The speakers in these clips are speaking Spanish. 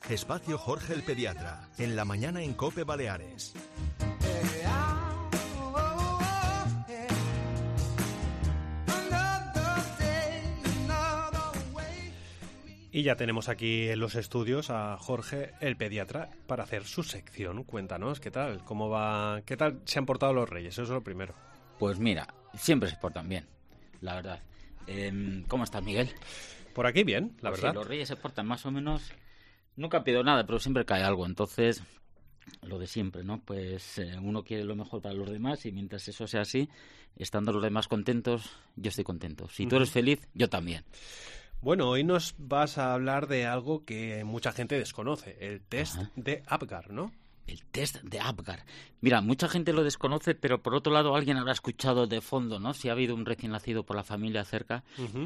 Espacio Jorge el Pediatra, en la mañana en COPE Baleares. Y ya tenemos aquí en los estudios a Jorge, el pediatra, para hacer su sección. Cuéntanos, ¿qué tal? ¿Cómo va? ¿Qué tal se han portado los reyes? Eso es lo primero. Pues mira, siempre se portan bien, la verdad. ¿Cómo estás, Miguel? Por aquí bien, la Pues verdad. sí, los reyes se portan más o menos. Nunca pido nada, pero siempre cae algo. Entonces, lo de siempre, ¿no? Pues uno quiere lo mejor para los demás y mientras eso sea así, estando los demás contentos, yo estoy contento. Si tú eres feliz, yo también. Bueno, hoy nos vas a hablar de algo que mucha gente desconoce, el test de Apgar, ¿no? El test de Apgar. Mira, mucha gente lo desconoce, pero por otro lado alguien habrá escuchado de fondo, ¿no? Si ha habido un recién nacido por la familia cerca,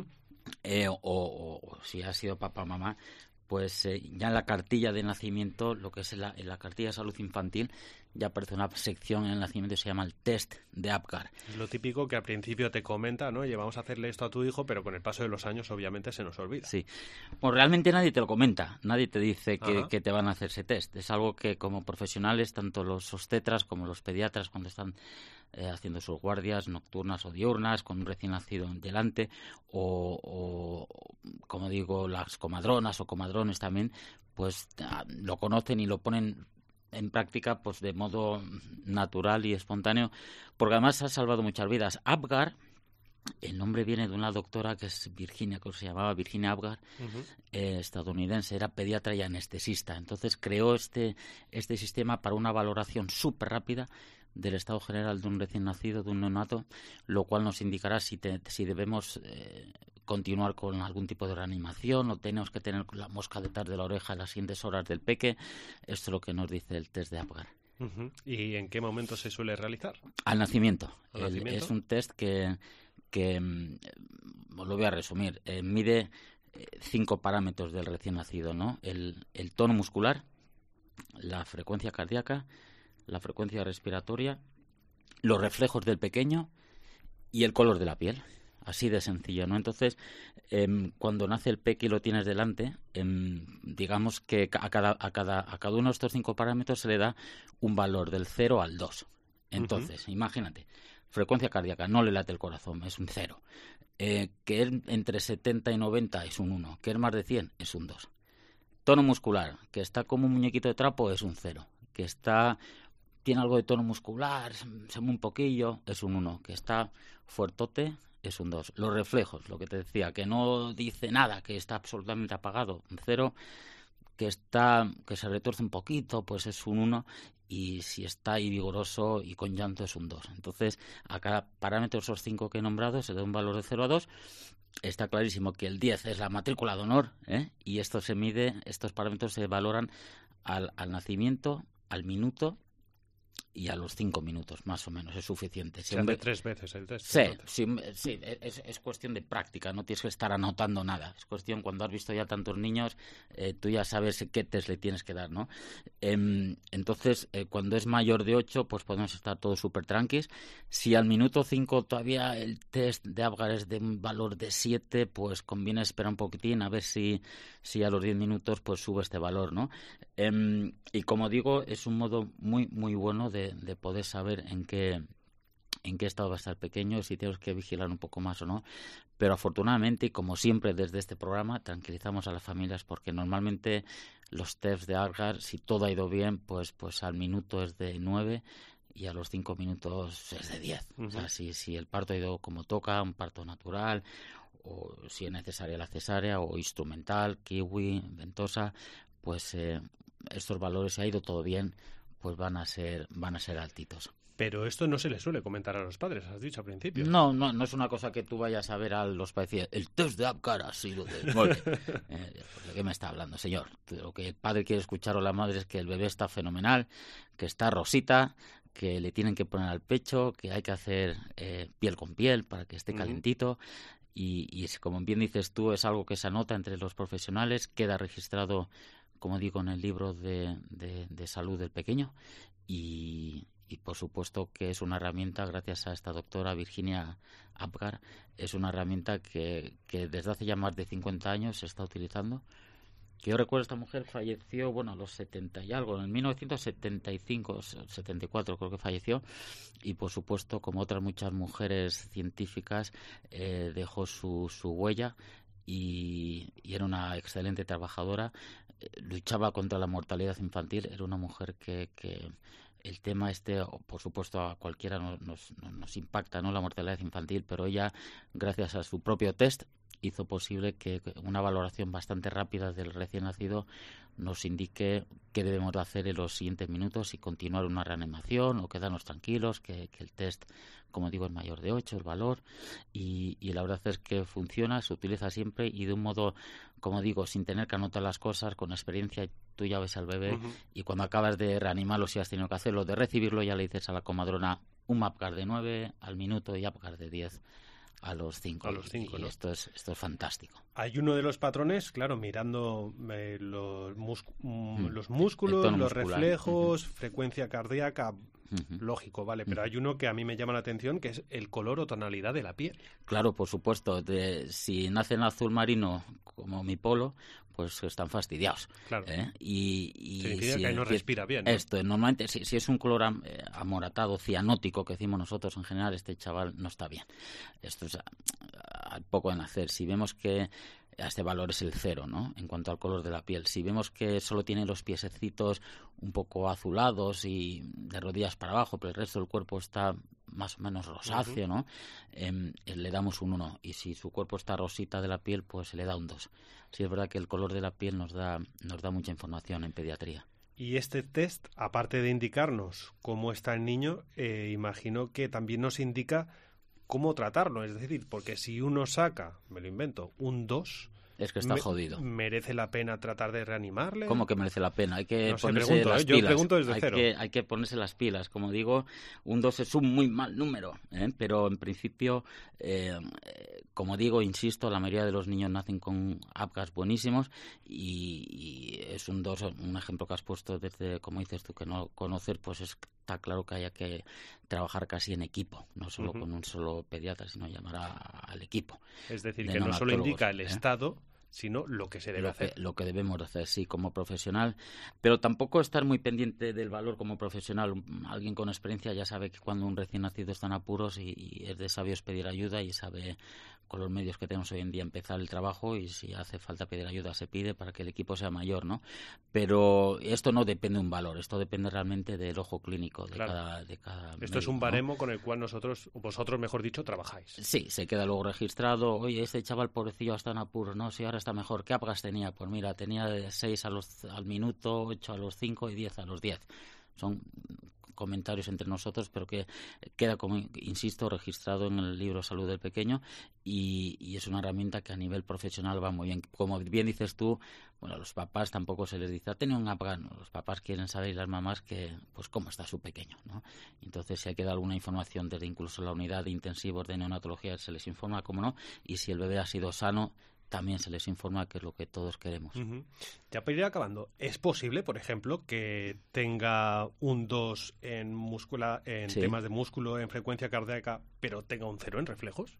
o si ha sido papá o mamá, pues ya en la cartilla de nacimiento, lo que es en la cartilla de salud infantil, ya aparece una sección en el nacimiento que se llama el test de Apgar. Es lo típico que al principio te comenta, ¿no? Oye, vamos a hacerle esto a tu hijo, pero con el paso de los años obviamente se nos olvida. Sí. Bueno, realmente nadie te lo comenta, nadie te dice que te van a hacer ese test. Es algo que como profesionales, tanto los obstetras como los pediatras, cuando están haciendo sus guardias nocturnas o diurnas, con un recién nacido delante, o como digo, las comadronas o comadrones también, pues lo conocen y lo ponen en práctica pues de modo natural y espontáneo, porque además ha salvado muchas vidas. Apgar, el nombre viene de una doctora que es Virginia, que se llamaba Virginia Apgar, estadounidense, era pediatra y anestesista. Entonces creó este sistema para una valoración súper rápida del estado general de un recién nacido, de un neonato, lo cual nos indicará si debemos continuar con algún tipo de reanimación o tenemos que tener la mosca detrás de la oreja en las siguientes horas del peque. Esto es lo que nos dice el test de Apgar. ¿Y en qué momento se suele realizar? Al nacimiento. ¿Nacimiento? Es un test que os lo voy a resumir. Mide 5 parámetros del recién nacido, ¿no? El tono muscular, la frecuencia cardíaca, la frecuencia respiratoria, los reflejos del pequeño y el color de la piel. Así de sencillo, ¿no? Entonces, cuando nace el peque y lo tienes delante, digamos que a cada uno de estos 5 parámetros se le da un valor del 0 al 2. Entonces, imagínate, frecuencia cardíaca, no le late el corazón, es un 0. Que es entre 70 y 90 es un 1. Que es más de 100 es un 2. Tono muscular, que está como un muñequito de trapo, es un 0. Que tiene algo de tono muscular, se mueve un poquillo, es un 1. Que está fuertote, es un 2. Los reflejos, lo que te decía, que no dice nada, que está absolutamente apagado, un 0. Que se retuerce un poquito, pues es un 1. Y si está ahí vigoroso y con llanto es un 2. Entonces, a cada parámetro de esos 5 que he nombrado se da un valor de 0 a 2. Está clarísimo que el 10 es la matrícula de honor, y estos parámetros se valoran al nacimiento, al minuto y a los 5 minutos, más o menos, es suficiente. Se hace 3 veces el test. Sí, es cuestión de práctica, no tienes que estar anotando nada. Es cuestión, cuando has visto ya tantos niños, tú ya sabes qué test le tienes que dar, ¿no? Entonces, cuando es mayor de 8, pues podemos estar todos súper tranquis. Si al minuto 5 todavía el test de Apgar es de un valor de 7, pues conviene esperar un poquitín a ver si a los 10 minutos pues sube este valor, ¿no? Y como digo, es un modo muy, muy bueno de poder saber en qué estado va a estar pequeño, si tenemos que vigilar un poco más o no. Pero afortunadamente, y como siempre desde este programa, tranquilizamos a las familias porque normalmente los tests de Apgar, si todo ha ido bien, pues al minuto es de 9 y a los 5 minutos es de 10. O sea, si el parto ha ido como toca, un parto natural, o si es necesaria la cesárea, o instrumental, kiwi, ventosa, pues estos valores, si ha ido todo bien, pues van a ser altitos. Pero esto no se le suele comentar a los padres, has dicho al principio. No es una cosa que tú vayas a ver a los padres y decir, el test de Apgar ha sido de 9. ¿De qué me está hablando, señor? Lo que el padre quiere escuchar o la madre es que el bebé está fenomenal, que está rosita, que le tienen que poner al pecho, que hay que hacer piel con piel para que esté calentito. Y como bien dices tú, es algo que se anota entre los profesionales, queda registrado, como digo, en el libro de salud del pequeño y por supuesto que es una herramienta, gracias a esta doctora Virginia Apgar, es una herramienta que desde hace ya más de 50 años se está utilizando Que yo recuerdo, esta mujer falleció, bueno, a los 70 y algo, en 1975, 74 creo que falleció, y por supuesto, como otras muchas mujeres científicas, dejó su huella y era una excelente trabajadora, luchaba contra la mortalidad infantil, era una mujer que el tema por supuesto, a cualquiera nos impacta, ¿no?, la mortalidad infantil, pero ella, gracias a su propio test, hizo posible que una valoración bastante rápida del recién nacido nos indique qué debemos de hacer en los siguientes minutos, si continuar una reanimación o quedarnos tranquilos, que el test, como digo, es mayor de 8, el valor, y la verdad es que funciona, se utiliza siempre y de un modo, como digo, sin tener que anotar las cosas, con experiencia. Tú ya ves al bebé y cuando acabas de reanimarlo, si has tenido que hacerlo, de recibirlo, ya le dices a la comadrona un Apgar de 9 al minuto y Apgar de 10 a los 5. A los 5, ¿no? Esto es fantástico. Hay uno de los patrones, claro, mirando los músculos, los reflejos, frecuencia cardíaca, lógico, vale, pero hay uno que a mí me llama la atención, que es el color o tonalidad de la piel. Claro, por supuesto. Si nacen azul marino como mi polo, pues están fastidiados. Claro. Significa que no respira bien, ¿no? Esto, normalmente, si es un color amoratado, cianótico, que decimos nosotros en general, este chaval no está bien. Esto es al poco de nacer. Si vemos que este valor es el 0, ¿no?, en cuanto al color de la piel. Si vemos que solo tiene los piececitos un poco azulados y de rodillas para abajo, pero el resto del cuerpo está más o menos rosáceo, ¿no?, le damos un 1. Y si su cuerpo está rosita de la piel, pues se le da un 2. Sí, es verdad que el color de la piel nos da mucha información en pediatría. Y este test, aparte de indicarnos cómo está el niño, imagino que también nos indica cómo tratarlo. Es decir, porque si uno saca, me lo invento, un 2... Es que está jodido. ¿Merece la pena tratar de reanimarle? ¿Cómo que merece la pena? Hay que ponerse pregunto, las pilas. Yo pregunto desde cero. Hay que ponerse las pilas. Como digo, un 2 es un muy mal número, pero en principio, como digo, insisto, la mayoría de los niños nacen con Apgars buenísimos y es un 2, un ejemplo que has puesto desde, como dices tú, que no conocer, pues está claro que haya que trabajar casi en equipo, no solo con un solo pediatra, sino llamar al equipo. Es decir, que no solo indica el estado, sino lo que se debe hacer. Lo que debemos hacer, sí, como profesional. Pero tampoco estar muy pendiente del valor como profesional. Alguien con experiencia ya sabe que cuando un recién nacido está en apuros y es de sabios pedir ayuda y sabe, con los medios que tenemos hoy en día, empezar el trabajo, y si hace falta pedir ayuda se pide para que el equipo sea mayor, ¿no? Pero esto no depende de un valor, esto depende realmente del ojo clínico de cada Esto médico, es un baremo, ¿no?, con el cual vosotros, mejor dicho, trabajáis. Sí, se queda luego registrado. Oye, este chaval pobrecillo está en apuros, ¿no? Sí, ahora está mejor. ¿Qué Apgars tenía? Pues mira, tenía de 6 al minuto, 8 a los 5 y 10 a los 10. Son comentarios entre nosotros, pero que queda, como insisto, registrado en el libro Salud del Pequeño, y es una herramienta que a nivel profesional va muy bien. Como bien dices tú, bueno, a los papás tampoco se les dice, ha tenido un Apgar. Los papás quieren saber, y las mamás, que pues cómo está su pequeño, ¿no? Entonces, si hay que dar alguna información desde incluso la unidad de intensivos de neonatología, se les informa, cómo no, y si el bebé ha sido sano, también se les informa, que es lo que todos queremos. Ya para ir acabando, ¿es posible, por ejemplo, que tenga un 2 en temas de músculo, en frecuencia cardíaca, pero tenga un 0 en reflejos?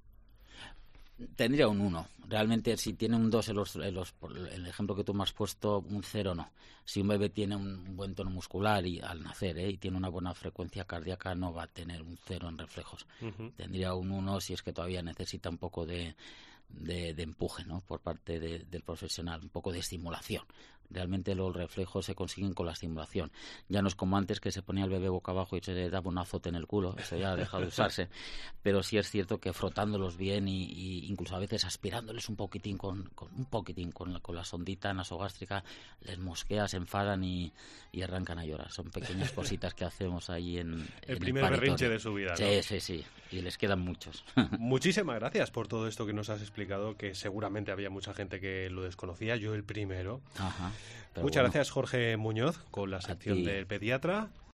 Tendría un 1. Realmente, si tiene un 2 el ejemplo que tú me has puesto, un 0 no. Si un bebé tiene un buen tono muscular y al nacer y tiene una buena frecuencia cardíaca, no va a tener un 0 en reflejos. Tendría un 1 si es que todavía necesita un poco de empuje, ¿no?, por parte del profesional, un poco de estimulación. Realmente los reflejos se consiguen con la estimulación. Ya no es como antes, que se ponía el bebé boca abajo y se le daba un azote en el culo. Eso ya ha dejado de usarse. Pero sí es cierto que frotándolos bien y incluso a veces aspirándoles un poquitín con la sondita nasogástrica, les mosquea, se enfadan y arrancan a llorar. Son pequeñas cositas que hacemos ahí en el primer berrinche de su vida, ¿no? Sí. Y les quedan muchos. Muchísimas gracias por todo esto que nos has explicado, que seguramente había mucha gente que lo desconocía, yo el primero. Ajá. Muchas gracias, Jorge Muñoz, con la sección del pediatra.